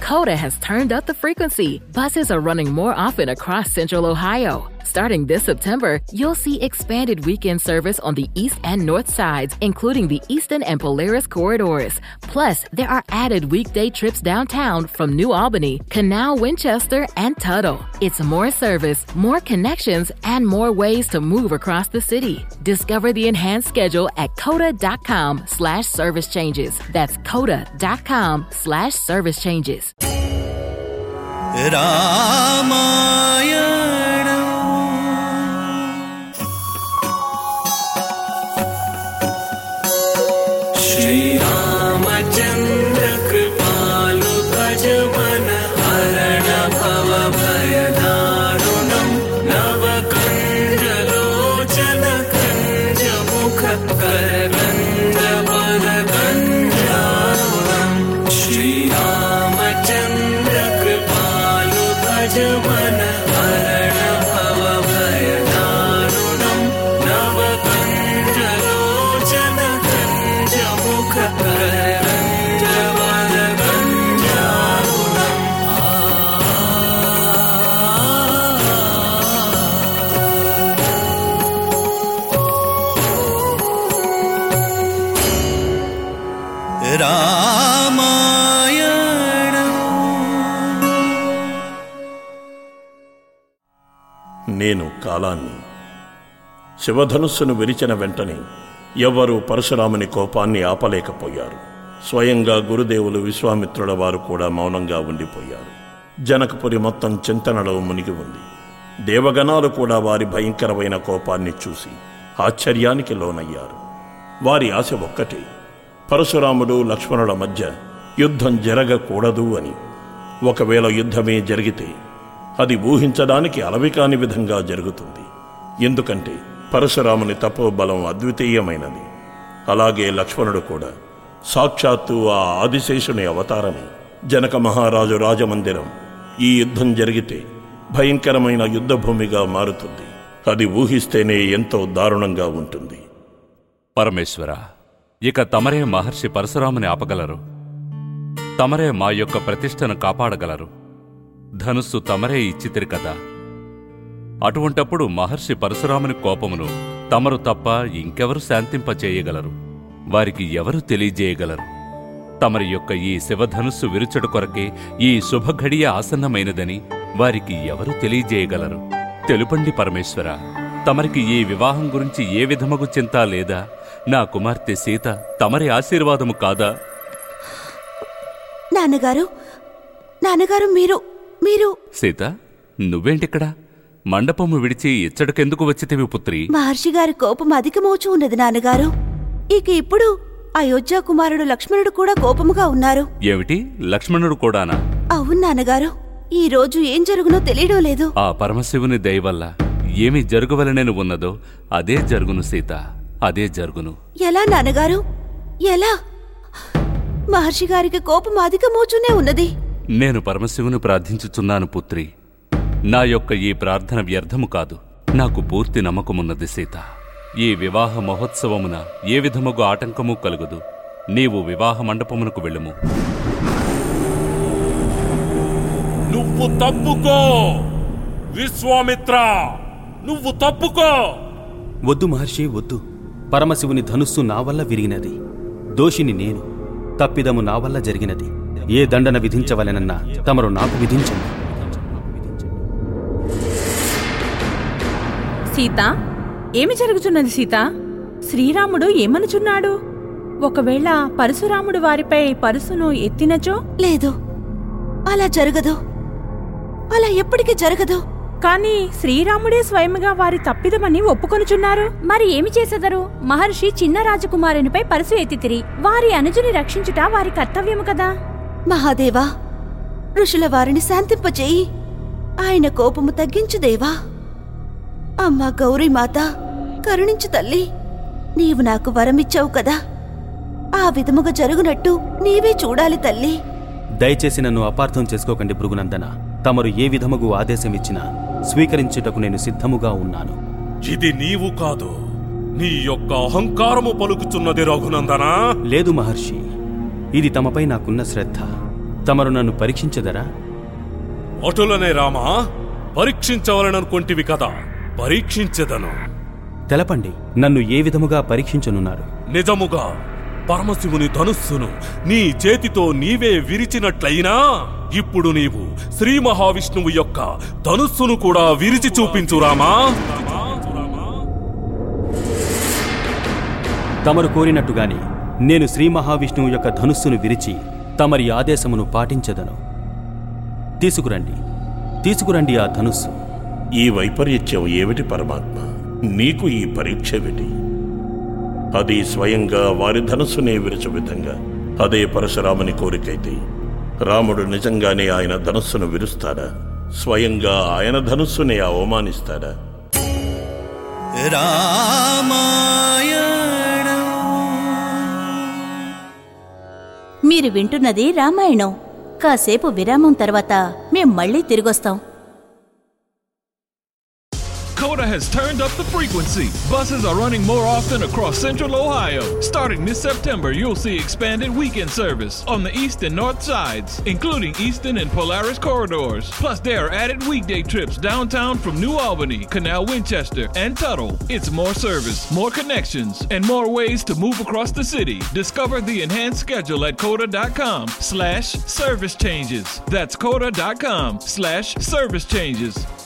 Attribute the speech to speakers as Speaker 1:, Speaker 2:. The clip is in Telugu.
Speaker 1: Coda has turned up the frequency. Buses are running more often across Central Ohio. Starting this September, you'll see expanded weekend service on the east and north sides, including the Eastern and Polaris corridors. Plus, there are added weekday trips downtown from New Albany, Canal, Winchester, and Tuttle. It's more service, more connections, and more ways to move across the city. Discover the enhanced schedule at coda.com/service changes. That's coda.com/service changes.
Speaker 2: Shri Ramachandra Kripalu Bhajamana Harana Bhava Bhayadarunam Navakanja Lochana Kanja Mukha Karanda Bharaganjarunam Shri Ramachandra Kripalu Bhajamana Harana Bhava Bhayadarunam Navakanja Lochana
Speaker 3: నేను కాలాన్ని. శివధనుస్సును విరిచిన వెంటనే ఎవ్వరూ పరశురాముని కోపాన్ని ఆపలేకపోయారు. స్వయంగా గురుదేవులు విశ్వామిత్రుల వారు కూడా మౌనంగా ఉండిపోయారు. జనకపురి మొత్తం చింతనలో మునిగి ఉంది. దేవగణాలు కూడా వారి భయంకరమైన కోపాన్ని చూసి ఆశ్చర్యానికి లోనయ్యారు. వారి ఆశ ఒక్కటే, పరశురాముడు లక్ష్మణుల మధ్య యుద్ధం జరగకూడదు అని. ఒకవేళ యుద్ధమే జరిగితే అది ఊహించడానికి అలవికాని విధంగా జరుగుతుంది. ఎందుకంటే పరశురాముని తపోబలం అద్వితీయమైనది. అలాగే లక్ష్మణుడు కూడా సాక్షాత్తు ఆ ఆదిశేషుని అవతారమే. జనక మహారాజు రాజమందిరం ఈ యుద్ధం జరిగితే భయంకరమైన యుద్ధభూమిగా మారుతుంది. అది ఊహిస్తేనే ఎంతో దారుణంగా ఉంటుంది.
Speaker 4: పరమేశ్వర, ఇక తమరే మహర్షి పరశురాముని ఆపగలరు. తమరే మా యొక్క ప్రతిష్టను కాపాడగలరు. ధనుస్సు తమరే ఇచ్చితిరి కదా. అటువంటప్పుడు మహర్షి పరశురాముని కోపమును తమరు తప్ప ఇంకెవరు శాంతింపచేయగలరు? వారికి ఎవరు తెలియజేయగలరు? తమరి యొక్క ఈ శివధనుస్సు విరుచుడు కొరకే ఈ శుభఘడియ ఆసన్నమైనదని వారికి ఎవరు తెలియజేయగలరు? తెలుపండి పరమేశ్వర. తమరికి ఈ వివాహం గురించి ఏ విధముగు చింత లేదా? నా కుమార్తె సీత తమరి ఆశీర్వాదము కాదా?
Speaker 5: నాన్నగారు మీరు
Speaker 4: సీత, నువ్వేంటిక్కడ? మండపము విడిచి ఇచ్చడికెందుకు వచ్చితివి పుత్రి?
Speaker 5: మహర్షి గారి కోపం అధికమవుచూ ఉన్నది నాన్నగారు. ఇక ఇప్పుడు అయోధ్య కుమారుడు లక్ష్మణుడు కూడా కోపముగా ఉన్నారు.
Speaker 4: ఏమిటి, లక్ష్మణుడు కూడానా?
Speaker 5: అవును నాన్నగారు, ఈ రోజు ఏం జరుగునో తెలియడం లేదు.
Speaker 4: ఆ పరమశివుని దయ వల్ల ఏమి జరుగువలనని ఉన్నదో అదే జరుగును సీత, అదే జరుగును.
Speaker 5: ఎలా నాన్నగారు, ఎలా? మహర్షి గారికి కోపం అధికమవుతూనే ఉన్నది.
Speaker 4: నేను పరమశివుని ప్రార్థించుచున్నాను పుత్రి. నా యొక్క ఈ ప్రార్థన వ్యర్థము కాదు. నాకు పూర్తి నమ్మకమున్నది సీత. ఈ వివాహ మహోత్సవమున ఏ విధముగా ఆటంకము కలుగదు. నీవు వివాహ మండపమునకు వెళ్ళుము.
Speaker 6: నువ్వు తప్పుకో విశ్వామిత్ర, నువ్వు తప్పుకో.
Speaker 7: వద్దు మహర్షి, వద్దు. పరమశివుని ధనుస్సు నా వల్ల విరిగినది. దోషిని నేను. తప్పిదము నా వల్ల జరిగినది. ఏ దండన విధించవలెనన్నా తమరు నాకు విధించండి.
Speaker 8: సీత, ఏమి జరుగుతున్నది సీత? శ్రీరాముడు ఏమనుచున్నాడు? ఒకవేళ పరశురాముడు వారిపై పరుసును ఎత్తినచో?
Speaker 5: లేదు, అలా జరగదు. అలా ఎప్పటికీ జరగదు.
Speaker 8: కాని శ్రీరాముడే స్వయముగా వారి తప్పిదమని ఒప్పుకొనుచున్నారు.
Speaker 9: మరి ఏమి చేసెదరు? మహర్షి చిన్న రాజకుమారునిపై పరుసు ఎత్తితిరి. వారి అనుజుని రక్షించుట వారి కర్తవ్యము కదా.
Speaker 5: మహాదేవా, ఋషుల వారిని శాంతింపచేయి. ఆయన కోపము తగ్గించు దేవా. అమ్మా గౌరీమాత, కరుణించు తల్లి. నీవు నాకు వరమిచ్చావు కదా, ఆ విధముగా జరుగునట్టు నీవే చూడాలి తల్లి.
Speaker 7: దయచేసి నన్ను అపార్థం చేసుకోకండి భృగునందన. తమరు ఏ విధముగు ఆదేశమిచ్చినా స్వీకరించుటకు నేను సిద్ధముగా ఉన్నాను.
Speaker 6: ఇది నీవు కాదు, నీ యొక్క అహంకారము పలుకుచున్నది రఘునందనా.
Speaker 7: లేదు మహర్షి, ఇది తమపై నాకున్న శ్రద్ధ. తమరు నన్ను పరీక్షించదరా?
Speaker 6: అటులనే రామా, పరీక్షించవలననుకొంటివి కదా, పరీక్షించెదను.
Speaker 7: తెలపండి, నన్ను ఏ విధముగా పరీక్షించనున్నారు?
Speaker 6: నిజముగా పరమశివుని ధనుస్సును నీ చేతితో నీవే విరిచినట్లయినా ఇప్పుడు నీవు శ్రీ మహావిష్ణువు యొక్క ధనుస్సును కూడా విరిచి చూపించు రామా.
Speaker 7: తమరు కోరినట్టుగానే నేను శ్రీ మహావిష్ణువు యొక్క ధనుస్సును విరిచి తమరి ఆదేశమును పాటించదను. తీసుకురండి ఆ ధనుస్సు.
Speaker 3: ఈ వైపరీత్యం ఏమిటి పరమాత్మ? నీకు ఈ పరీక్షేమిటి? అది స్వయంగా వారి ధనుస్సునే విరచు విధంగా అదే పరశురాముని కోరికైతే రాముడు నిజంగానే ఆయన ధనుస్సును విరుస్తాడా? స్వయంగా ఆయన ధనుస్సునే అవమానిస్తాడా?
Speaker 5: మీరు వింటున్నది రామాయణం. కాసేపు విరామం తర్వాత మేం మళ్ళీ తిరిగొస్తాం.
Speaker 10: Coda has turned up the frequency. Buses are running more often across Central Ohio. Starting this September, you'll see expanded weekend service on the east and north sides, including Eastern and Polaris corridors. Plus, there are added weekday trips downtown from New Albany, Canal Winchester, and Tuttle. It's more service, more connections, and more ways to move across the city. Discover the enhanced schedule at coda.com/service changes. That's coda.com/service changes.